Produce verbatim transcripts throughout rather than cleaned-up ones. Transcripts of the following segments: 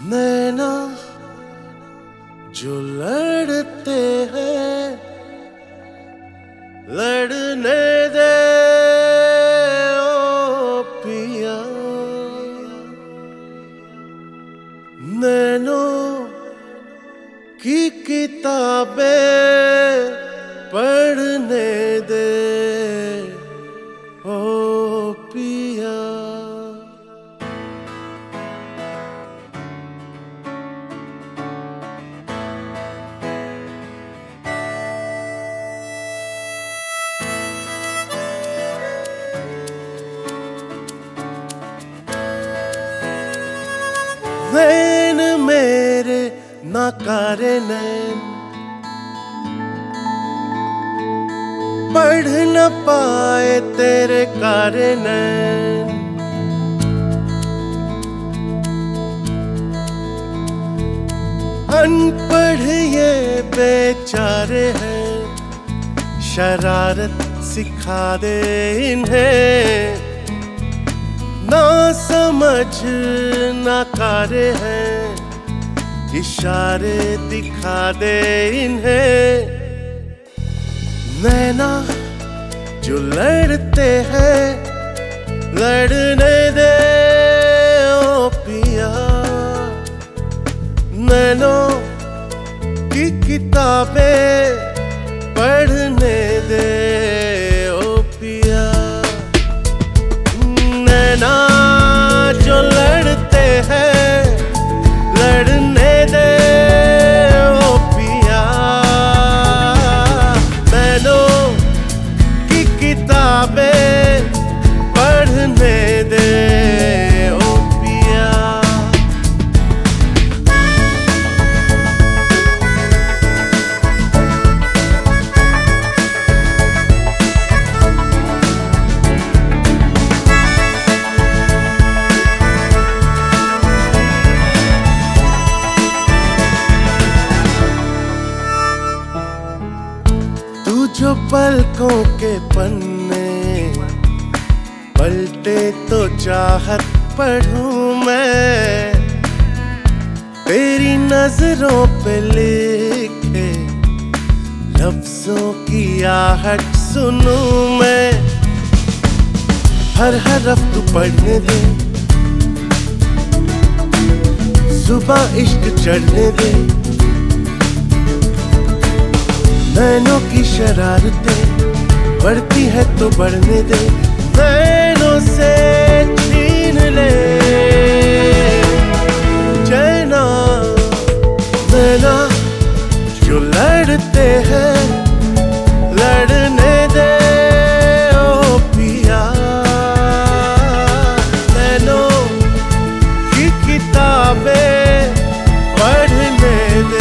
नैना जो लड़ते हैं लड़ने दे ओ पिया। नैनों की किताबें पढ़ने दे ओ पिया। नैन मेरे नाकारे नैन पढ़ न पाए तेरे कारे नैन। अनपढ़ ये बेचारे हैं, शरारत सिखा दे इन्हें। ना समझ नाकारे हैं, इशारे दिखा दे इन्हें। नैना जो लड़ते हैं लड़ने दे ओ पिया। नैनों की किताबें पढ़ने दे ओ पिया। नैना जो लड़ते हैं लड़ने दे ओ पिया। नैनों की किताबें पढ़ने दे ओ पिया। जो पलकों के पन्ने पलटे तो चाहत पढ़ूं मैं। तेरी नजरों पे लिखे लफ्जों की आहट सुनूं मैं। हर हरफ तू पढ़ने दे, सुबह इश्क चढ़ने दे। नैनों की शरारतें बढ़ती है तो बढ़ने दे। नैनों से छीन ले चैना। नैना जो लड़ते हैं लड़ने दे ओ पिया। नैनों की किताबें पढ़ने दे।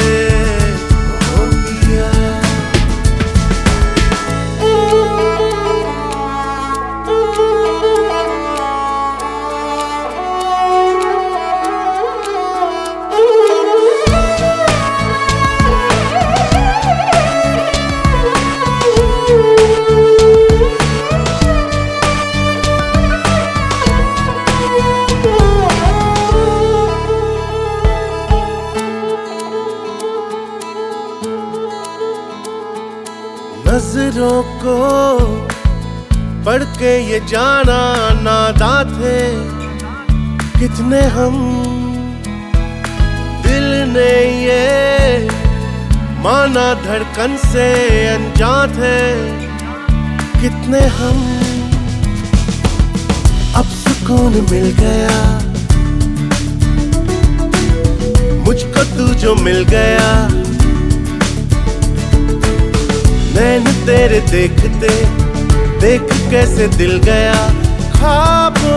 नजरों को पढ़ के ये जाना नादां थे कितने हम। दिल ने ये माना धड़कन से अनजान थे कितने हम। अब सुकून मिल गया मुझको तू जो मिल गया। नैन तेरे देखते देख कैसे दिल गया ख्वाब